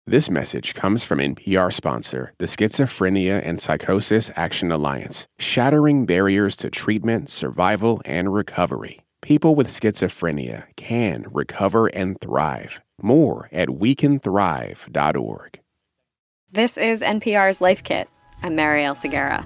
This message comes from NPR sponsor, the Schizophrenia and Psychosis Action Alliance, shattering barriers to treatment, survival, and recovery. People with schizophrenia can recover and thrive. More at wecanthrive.org. This is NPR's Life Kit. I'm Marielle Segarra.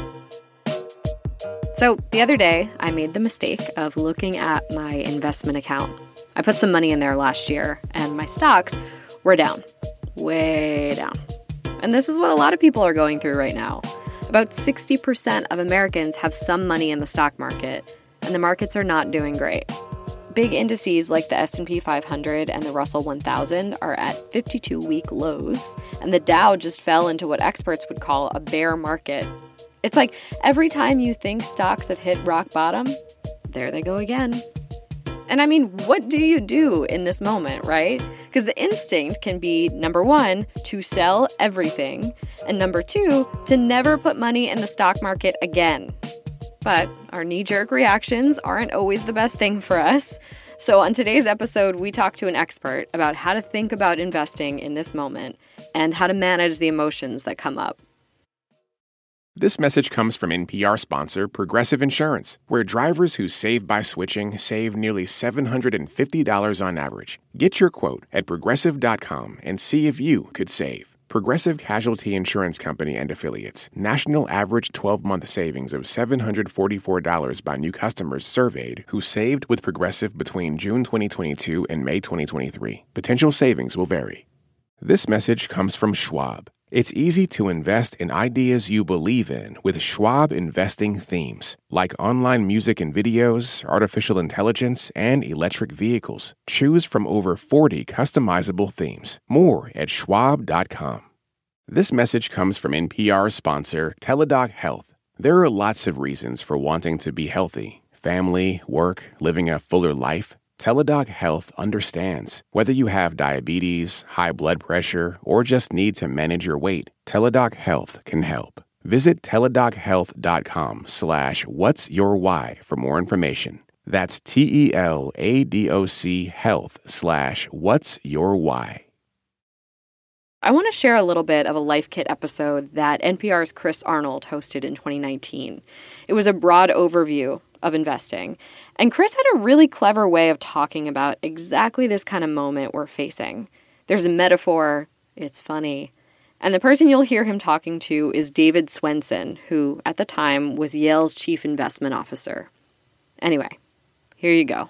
So the other day, I made the mistake of looking at my investment account. I put some money in there last year, and my stocks were down. Way down. And this is what a lot of people are going through right now. About 60% of Americans have some money in the stock market, and the markets are not doing great. Big indices like the S&P 500 and the Russell 1000 are at 52-week lows, and the Dow just fell into what experts would call a bear market. It's like every time you think stocks have hit rock bottom, there they go again. And I mean, what do you do in this moment, right? Because the instinct can be, number one, to sell everything, and number two, to never put money in the stock market again. But our knee-jerk reactions aren't always the best thing for us. So on today's episode, we talk to an expert about how to think about investing in this moment and how to manage the emotions that come up. This message comes from NPR sponsor Progressive Insurance, where drivers who save by switching save nearly $750 on average. Get your quote at Progressive.com and see if you could save. Progressive Casualty Insurance Company and Affiliates. National average 12-month savings of $744 by new customers surveyed who saved with Progressive between June 2022 and May 2023. Potential savings will vary. This message comes from Schwab. It's easy to invest in ideas you believe in with Schwab investing themes, like online music and videos, artificial intelligence, and electric vehicles. Choose from over 40 customizable themes. More at schwab.com. This message comes from NPR sponsor Teladoc Health. There are lots of reasons for wanting to be healthy. Family, work, living a fuller life. Teladoc Health understands. Whether you have diabetes, high blood pressure, or just need to manage your weight, Teladoc Health can help. Visit teladochealth.com/whatsyourwhy for more information. That's TELADOC health/whatsyourwhy. I want to share a little bit of a Life Kit episode that NPR's Chris Arnold hosted in 2019. It was a broad overview of investing. And Chris had a really clever way of talking about exactly this kind of moment we're facing. There's a metaphor, it's funny. And the person you'll hear him talking to is David Swensen, who at the time was Yale's chief investment officer. Anyway, here you go.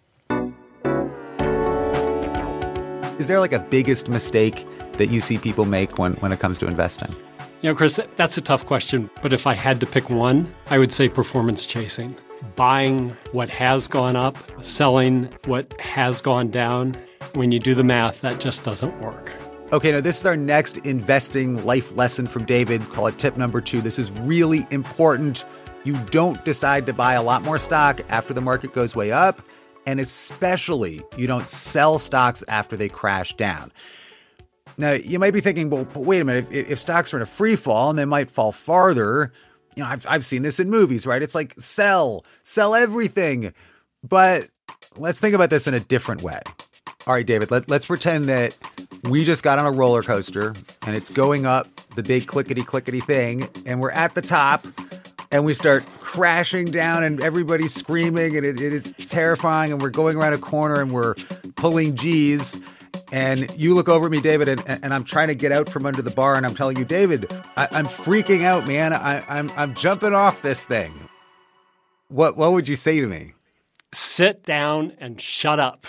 Is there like a biggest mistake that you see people make when it comes to investing? You know, Chris, that's a tough question. But if I had to pick one, I would say performance chasing. Buying what has gone up, selling what has gone down. When you do the math, that just doesn't work. Okay, now this is our next investing life lesson from David. Call it tip number 2. This is really important. You don't decide to buy a lot more stock after the market goes way up. And especially, you don't sell stocks after they crash down. Now, you might be thinking, well, wait a minute, if stocks are in a free fall and they might fall farther, you know, I've seen this in movies, right? It's like sell everything. But let's think about this in a different way. All right, David, let's pretend that we just got on a roller coaster and it's going up the big clickety thing and we're at the top and we start crashing down and everybody's screaming and it is terrifying and we're going around a corner and we're pulling G's. And you look over at me, David, and I'm trying to get out from under the bar, and I'm telling you, David, I'm freaking out, man. I'm jumping off this thing. What would you say to me? Sit down and shut up.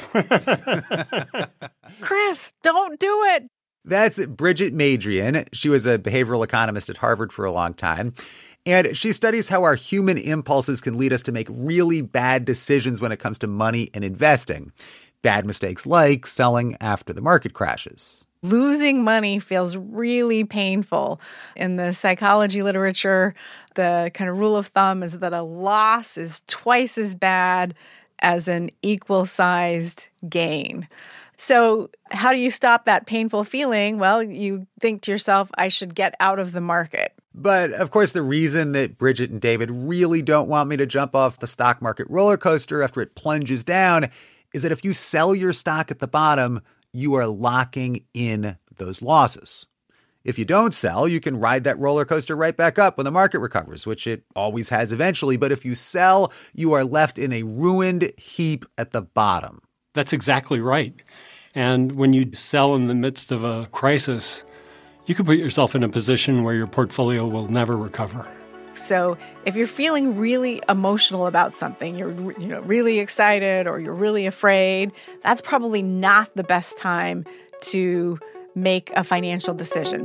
Chris, don't do it. That's Bridget Madrian. She was a behavioral economist at Harvard for a long time. And she studies how our human impulses can lead us to make really bad decisions when it comes to money and investing. Bad mistakes like selling after the market crashes. Losing money feels really painful. In the psychology literature, the kind of rule of thumb is that a loss is twice as bad as an equal-sized gain. So how do you stop that painful feeling? Well, you think to yourself, I should get out of the market. But, of course, the reason that Bridget and David really don't want me to jump off the stock market roller coaster after it plunges down is that if you sell your stock at the bottom, you are locking in those losses. If you don't sell, you can ride that roller coaster right back up when the market recovers, which it always has eventually. But if you sell, you are left in a ruined heap at the bottom. That's exactly right. And when you sell in the midst of a crisis, you could put yourself in a position where your portfolio will never recover. So if you're feeling really emotional about something, you're really excited or you're really afraid, that's probably not the best time to make a financial decision.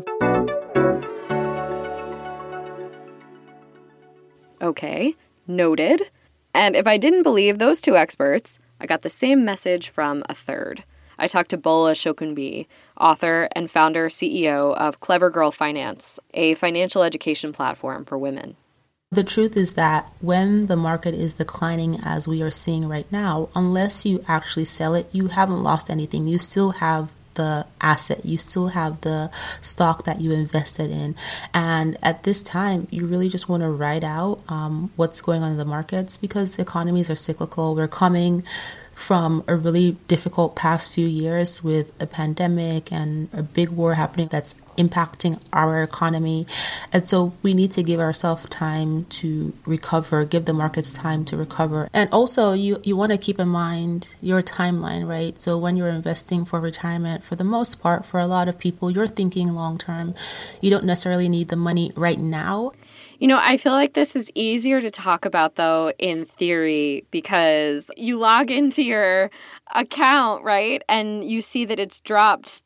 Okay, noted. And if I didn't believe those two experts, I got the same message from a third. I talked to Bola Shokunbi, author and founder CEO of Clever Girl Finance, a financial education platform for women. The truth is that when the market is declining as we are seeing right now, unless you actually sell it, you haven't lost anything. You still have the asset, you still have the stock that you invested in. And at this time, you really just want to ride out what's going on in the markets because economies are cyclical. We're coming from a really difficult past few years with a pandemic and a big war happening that's impacting our economy. And so we need to give ourselves time to recover, give the markets time to recover. And also you want to keep in mind your timeline, right? So when you're investing for retirement, for the most part, for a lot of people, you're thinking long term. You don't necessarily need the money right now. You know, I feel like this is easier to talk about, though, in theory, because you log into your account, right, and you see that it's dropped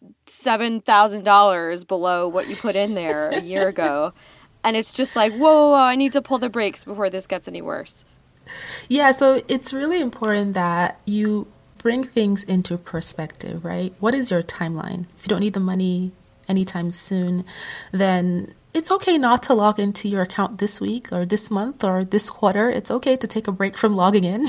$7,000 below what you put in there a year ago. And it's just like, whoa, I need to pull the brakes before this gets any worse. Yeah, so it's really important that you bring things into perspective, right? What is your timeline? If you don't need the money anytime soon, then it's okay not to log into your account this week or this month or this quarter. It's okay to take a break from logging in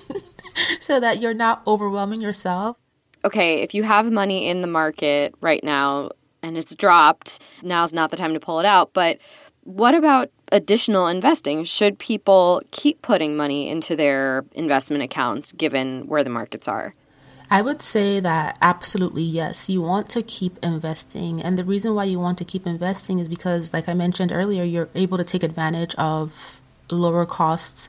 so that you're not overwhelming yourself. Okay, if you have money in the market right now and it's dropped, now's not the time to pull it out. But what about additional investing? Should people keep putting money into their investment accounts given where the markets are? I would say that absolutely yes. You want to keep investing. And the reason why you want to keep investing is because, like I mentioned earlier, you're able to take advantage of lower costs,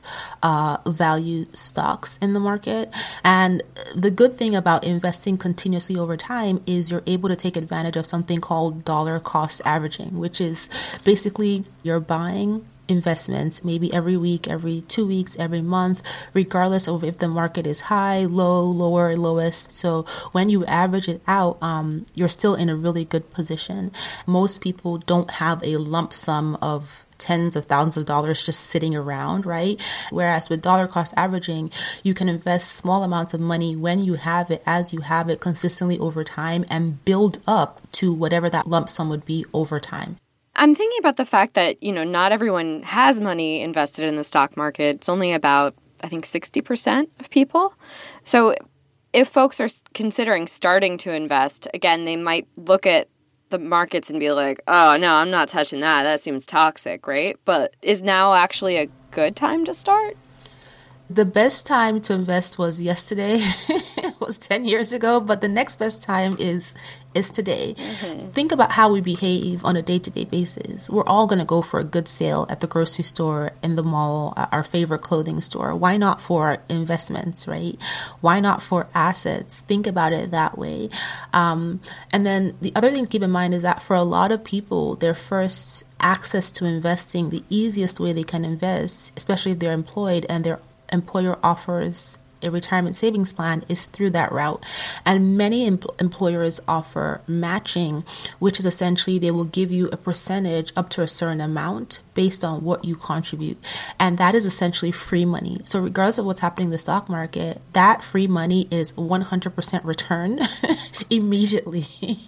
value stocks in the market. And the good thing about investing continuously over time is you're able to take advantage of something called dollar cost averaging, which is basically you're buying investments maybe every week, every 2 weeks, every month, regardless of if the market is high, low, lower, lowest. So when you average it out, you're still in a really good position. Most people don't have a lump sum of tens of thousands of dollars just sitting around, right? Whereas with dollar cost averaging, you can invest small amounts of money when you have it, as you have it consistently over time and build up to whatever that lump sum would be over time. I'm thinking about the fact that, not everyone has money invested in the stock market. It's only about, I think, 60% of people. So if folks are considering starting to invest, again, they might look at the markets and be like, oh, no, I'm not touching that. That seems toxic, right? But is now actually a good time to start? The best time to invest was yesterday. It was 10 years ago, but the next best time is today. Mm-hmm. Think about how we behave on a day-to-day basis. We're all going to go for a good sale at the grocery store, in the mall, our favorite clothing store. Why not for investments, right? Why not for assets? Think about it that way. And then the other thing to keep in mind is that for a lot of people, their first access to investing, the easiest way they can invest, especially if they're employed and their employer offers a retirement savings plan, is through that route. And many employers offer matching, which is essentially they will give you a percentage up to a certain amount based on what you contribute. And that is essentially free money. So regardless of what's happening in the stock market, that free money is 100% return immediately.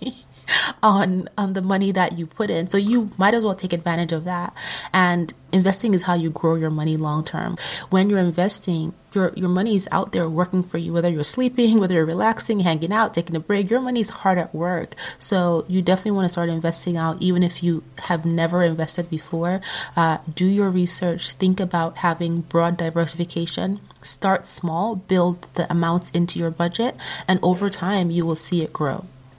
on the money that you put in. So you might as well take advantage of that. And investing is how you grow your money long term. When you're investing, your money is out there working for you, whether you're sleeping, whether you're relaxing, hanging out, taking a break. Your money's hard at work. So you definitely want to start investing out, even if you have never invested before. Do your research. Think about having broad diversification. Start small, build the amounts into your budget, and over time you will see it grow.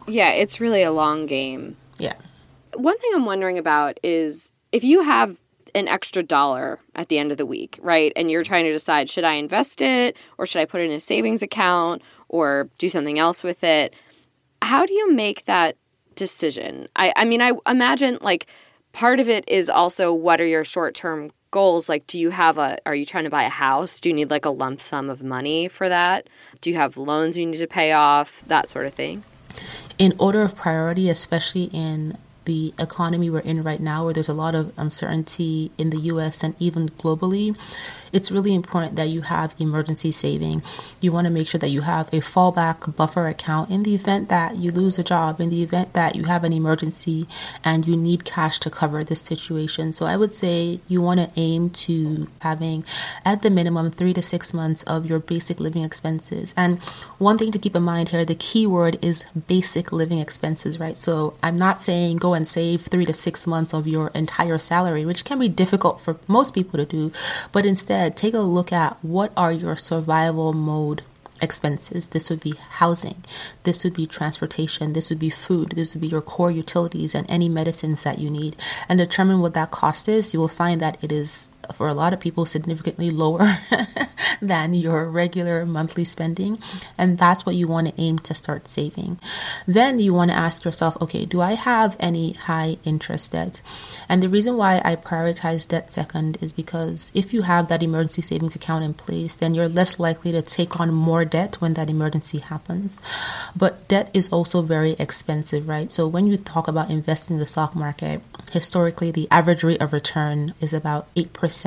Yeah, it's really a long game. Yeah. One thing I'm wondering about is if you have an extra dollar at the end of the week, right? And you're trying to decide, should I invest it or should I put it in a savings account or do something else with it? How do you make that decision? I mean, I imagine like part of it is also what are your short-term goals? Like, are you trying to buy a house? Do you need like a lump sum of money for that? Do you have loans you need to pay off? That sort of thing. In order of priority, especially in the economy we're in right now, where there's a lot of uncertainty in the US and even globally, it's really important that you have emergency saving. You want to make sure that you have a fallback buffer account in the event that you lose a job, in the event that you have an emergency and you need cash to cover this situation. So I would say you want to aim to having at the minimum 3 to 6 months of your basic living expenses. And one thing to keep in mind here, the key word is basic living expenses, right? So I'm not saying go and save 3 to 6 months of your entire salary, which can be difficult for most people to do, but instead take a look at what are your survival mode expenses. This would be housing, this would be transportation, this would be food, this would be your core utilities and any medicines that you need, and determine what that cost is. You will find that it is, for a lot of people, significantly lower than your regular monthly spending. And that's what you want to aim to start saving. Then you want to ask yourself, okay, do I have any high interest debt? And the reason why I prioritize debt second is because if you have that emergency savings account in place, then you're less likely to take on more debt when that emergency happens. But debt is also very expensive, right? So when you talk about investing in the stock market, historically, the average rate of return is about 8%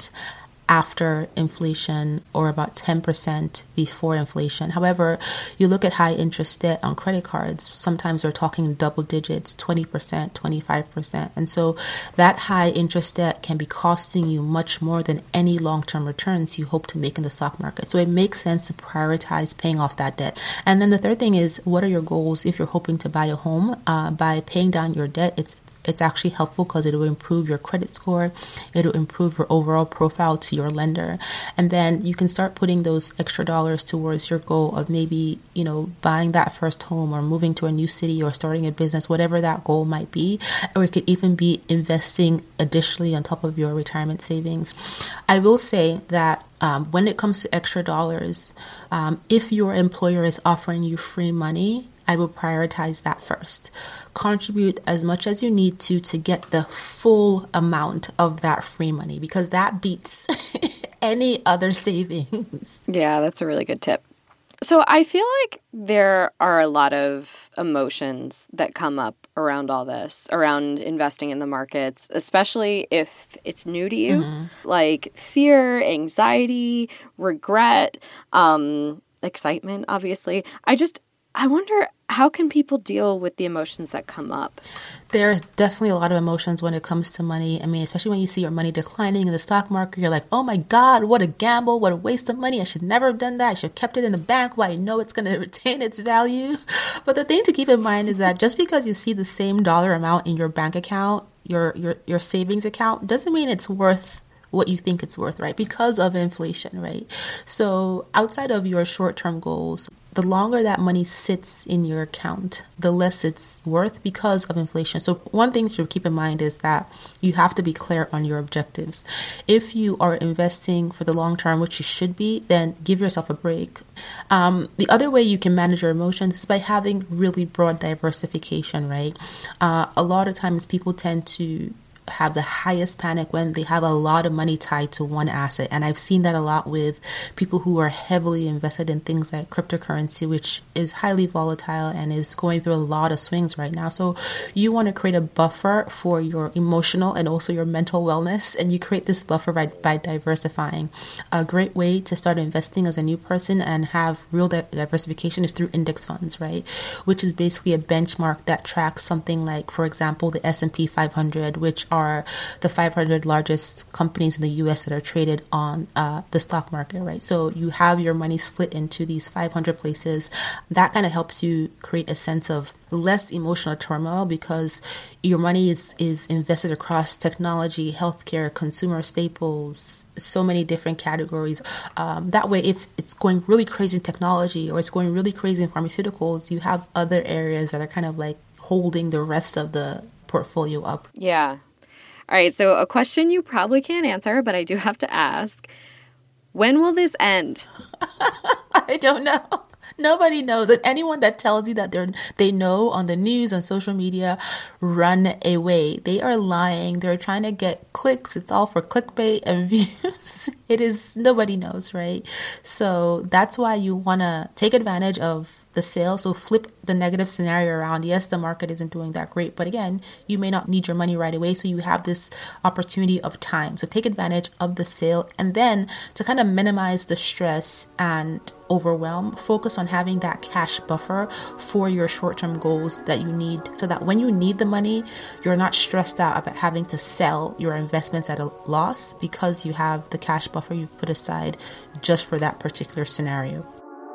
after inflation or about 10% before inflation. However, you look at high interest debt on credit cards, sometimes we're talking double digits, 20%, 25%. And so that high interest debt can be costing you much more than any long-term returns you hope to make in the stock market. So it makes sense to prioritize paying off that debt. And then the third thing is, what are your goals if you're hoping to buy a home? By paying down your debt, it's actually helpful because it will improve your credit score. It will improve your overall profile to your lender. And then you can start putting those extra dollars towards your goal of maybe, buying that first home or moving to a new city or starting a business, whatever that goal might be. Or it could even be investing additionally on top of your retirement savings. I will say that when it comes to extra dollars, if your employer is offering you free money, I will prioritize that first. Contribute as much as you need to get the full amount of that free money, because that beats any other savings. Yeah, that's a really good tip. So I feel like there are a lot of emotions that come up around all this, around investing in the markets, especially if it's new to you, like fear, anxiety, regret, excitement, obviously. I wonder, how can people deal with the emotions that come up? There are definitely a lot of emotions when it comes to money. I mean, especially when you see your money declining in the stock market, you're like, oh my God, what a gamble, what a waste of money. I should never have done that. I should have kept it in the bank where I know it's going to retain its value. But the thing to keep in mind is that just because you see the same dollar amount in your bank account, your savings account, doesn't mean it's worth what you think it's worth, right? Because of inflation, right? So outside of your short-term goals, the longer that money sits in your account, the less it's worth because of inflation. So one thing to keep in mind is that you have to be clear on your objectives. If you are investing for the long term, which you should be, then give yourself a break. The other way you can manage your emotions is by having really broad diversification, right? A lot of times people tend to have the highest panic when they have a lot of money tied to one asset. And I've seen that a lot with people who are heavily invested in things like cryptocurrency, which is highly volatile and is going through a lot of swings right now. So you want to create a buffer for your emotional and also your mental wellness. And you create this buffer by diversifying. A great way to start investing as a new person and have real diversification is through index funds, right? Which is basically a benchmark that tracks something like, for example, the S&P 500, which are the 500 largest companies in the US that are traded on the stock market, right? So you have your money split into these 500 places. That kind of helps you create a sense of less emotional turmoil because your money is invested across technology, healthcare, consumer staples, so many different categories. That way, if it's going really crazy in technology or it's going really crazy in pharmaceuticals, you have other areas that are kind of like holding the rest of the portfolio up. Yeah. All right. So a question you probably can't answer, but I do have to ask. When will this end? I don't know. Nobody knows. And anyone that tells you that they know on the news, on social media, run away. They are lying. They're trying to get clicks. It's all for clickbait and views. Nobody knows, right? So that's why you want to take advantage of the sale. So flip the negative scenario around. Yes, the market isn't doing that great, but again, you may not need your money right away. So you have this opportunity of time. So take advantage of the sale. And then to kind of minimize the stress and overwhelm, focus on having that cash buffer for your short-term goals that you need so that when you need the money, you're not stressed out about having to sell your investments at a loss because you have the cash buffer you've put aside just for that particular scenario.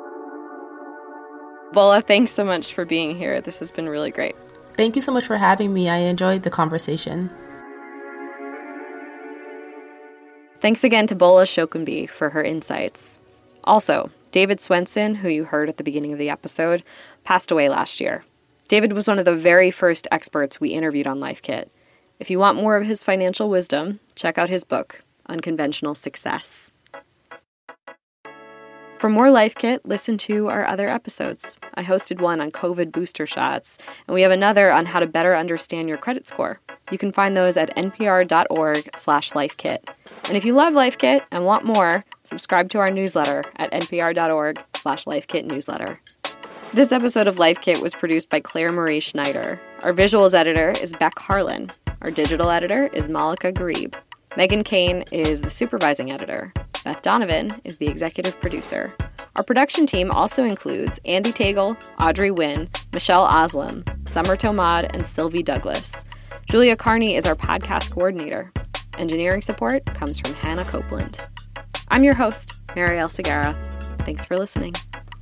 Bola, thanks so much for being here. This has been really great. Thank you so much for having me. I enjoyed the conversation. Thanks again to Bola Shokunbi for her insights. Also, David Swenson, who you heard at the beginning of the episode, passed away last year. David was one of the very first experts we interviewed on Life Kit. If you want more of his financial wisdom, check out his book, Unconventional Success. For more Life Kit, listen to our other episodes. I hosted one on COVID booster shots, and we have another on how to better understand your credit score. You can find those at npr.org/lifekit. And if you love Life Kit and want more, subscribe to our newsletter at npr.org/lifekitnewsletter. This episode of Life Kit was produced by Claire Marie Schneider. Our visuals editor is Beck Harlan. Our digital editor is Malika Garib. Megan Kane is the supervising editor. Beth Donovan is the executive producer. Our production team also includes Andy Tagle, Audrey Wynn, Michelle Oslam, Summer Tomad, and Sylvie Douglas. Julia Carney is our podcast coordinator. Engineering support comes from Hannah Copeland. I'm your host, Marielle Segarra. Thanks for listening.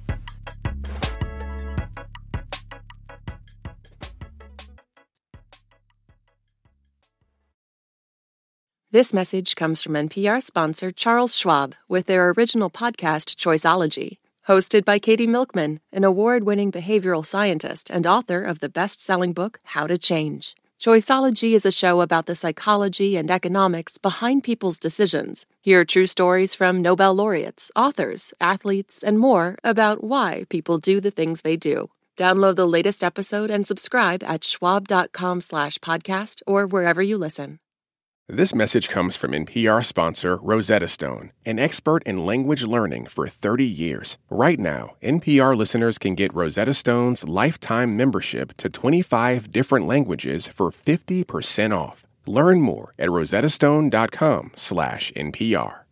This message comes from NPR sponsor Charles Schwab with their original podcast, Choiceology. Hosted by Katie Milkman, an award-winning behavioral scientist and author of the best-selling book, How to Change. Choiceology is a show about the psychology and economics behind people's decisions. Hear true stories from Nobel laureates, authors, athletes, and more about why people do the things they do. Download the latest episode and subscribe at schwab.com/podcast or wherever you listen. This message comes from NPR sponsor Rosetta Stone, an expert in language learning for 30 years. Right now, NPR listeners can get Rosetta Stone's lifetime membership to 25 different languages for 50% off. Learn more at rosettastone.com/NPR.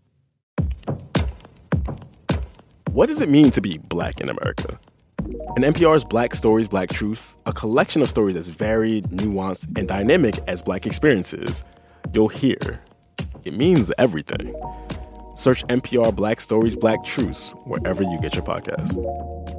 What does it mean to be Black in America? In NPR's Black Stories, Black Truths, a collection of stories as varied, nuanced, and dynamic as Black experiences, you'll hear it means everything. Search NPR Black Stories, Black Truths wherever you get your podcasts.